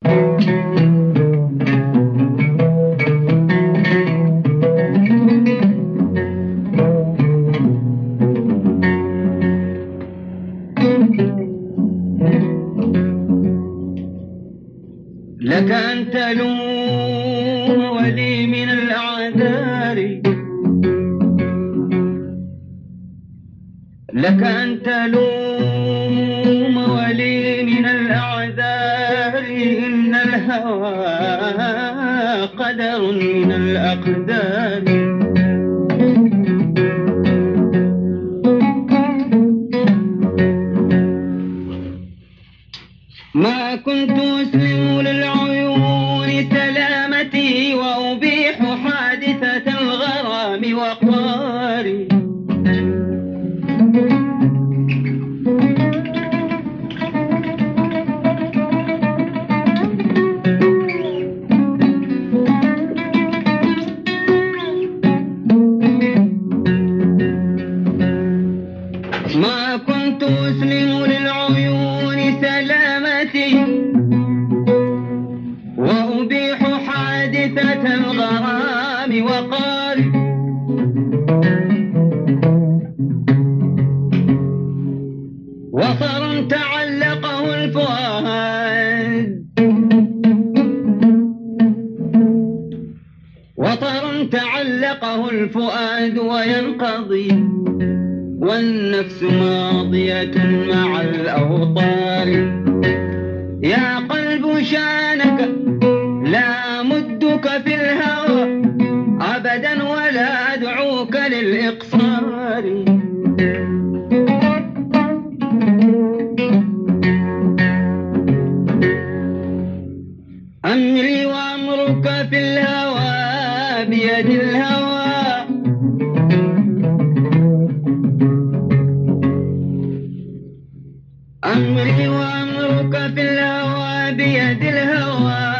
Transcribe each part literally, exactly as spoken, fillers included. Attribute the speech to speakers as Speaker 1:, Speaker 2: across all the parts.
Speaker 1: لك أن تلوم ولي من الأعذار، لك أن تلوم ولي من الأعذار، إن الهوى قدر من الأقدار. ما كنت أسلم للعيون سلامتي وأبيح حادثة الغرام وقاري. ما كنت أسلم للعيون سلامتي وأبيح حادثة الغرام وقاري. وطر تعلقه الفؤاد، وطر تعلقه الفؤاد وينقضي، والنفس ماضية مع الأوطار. يا قلب شانك لا مدك في الهوى أبدا ولا أدعوك للإقصار. أمري وأمرك في الهوى بيد الهوى، أمري وأمرك في الهوى بيد الهوى.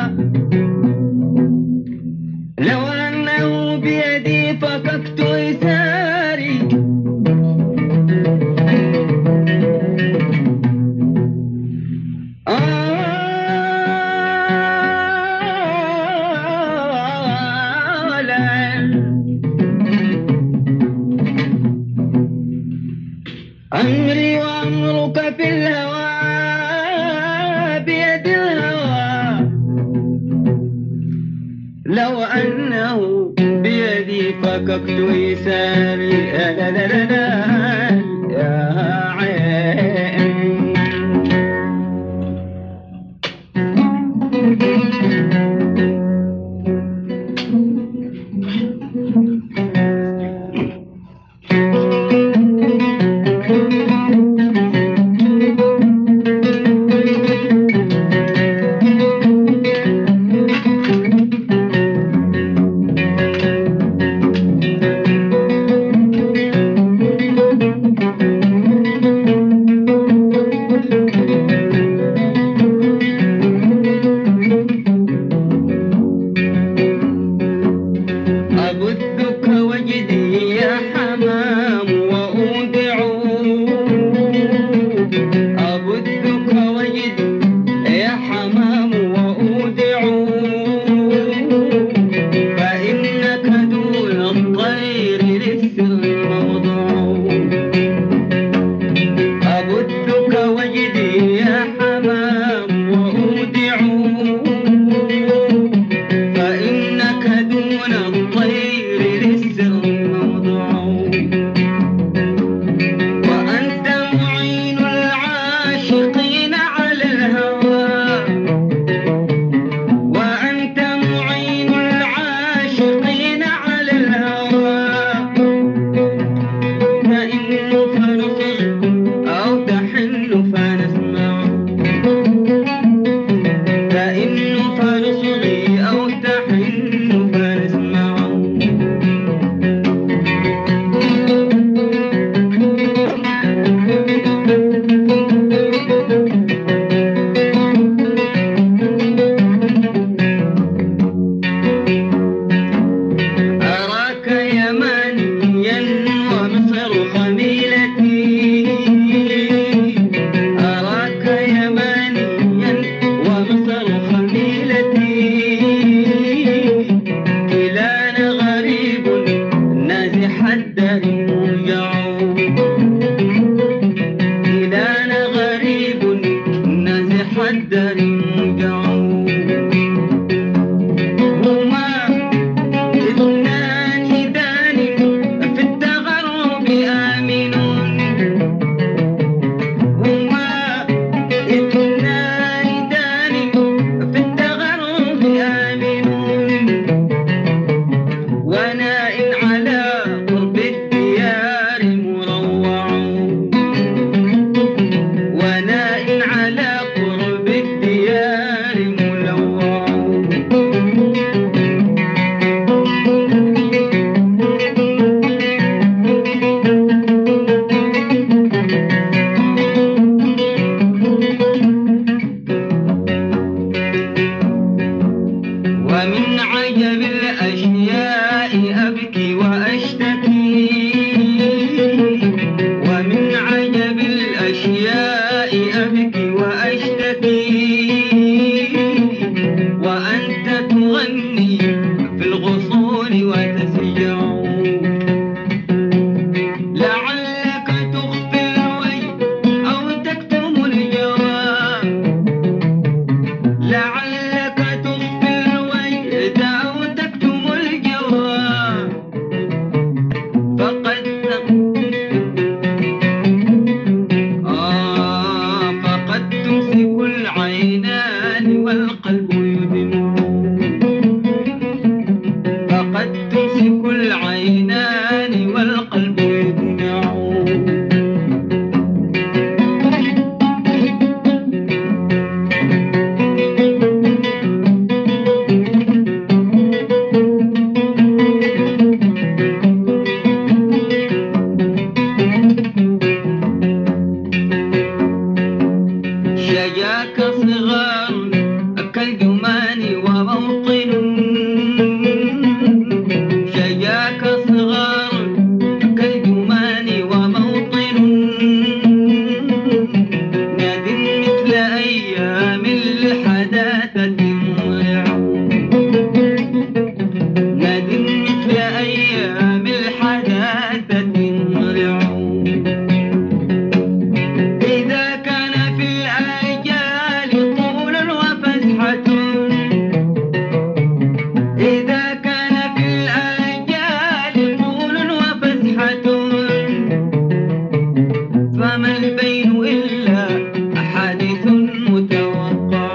Speaker 1: لو أنه بيدي فككت إساري، آه لا. أمري وأمرك في الهوى بيد الهوى. لو أنه بيدي فككت إساري. لا لا لا لا يا عين. لعلك تخفي الوجد أو تكتم الجواب فقد آه فقد تمسك العينان والقلب يدم فقد تمسك العينان والقلب يدمع شجاك صغار كالجمان وموطن شجاك صغار كالجمان وموطن ناد مثل أيام الحداثة مرع ناد مثل أيام الحداثة مرع إذا كان في الآجال طول وفسحة إذا كان في الآجال طول وفسحة فما البين إلا حادث متوقع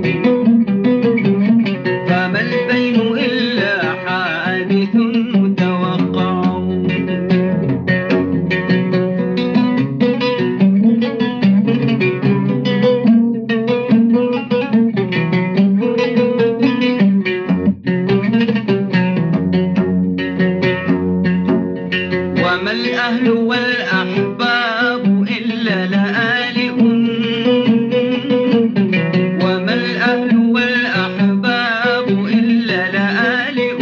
Speaker 1: فما البين إلا حادث متوقع وما الأهل والأحباب إلا لآلئ وما الأهل والأحباب إلا لآلئ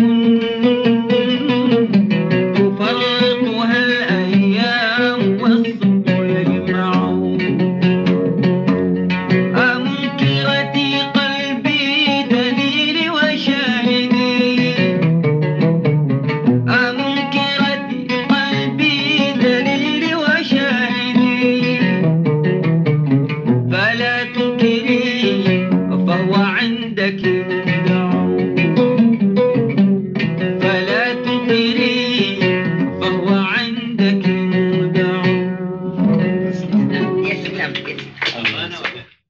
Speaker 1: تفرقها الأيام والصبح يجمع أمنكرتي قلبي دليلي وشاهدي أمنكرتي دليلي وشاهدي فلا تنكري فهو عندك مودع فلا تنكري فهو عندك مودع. يسلم يسلم.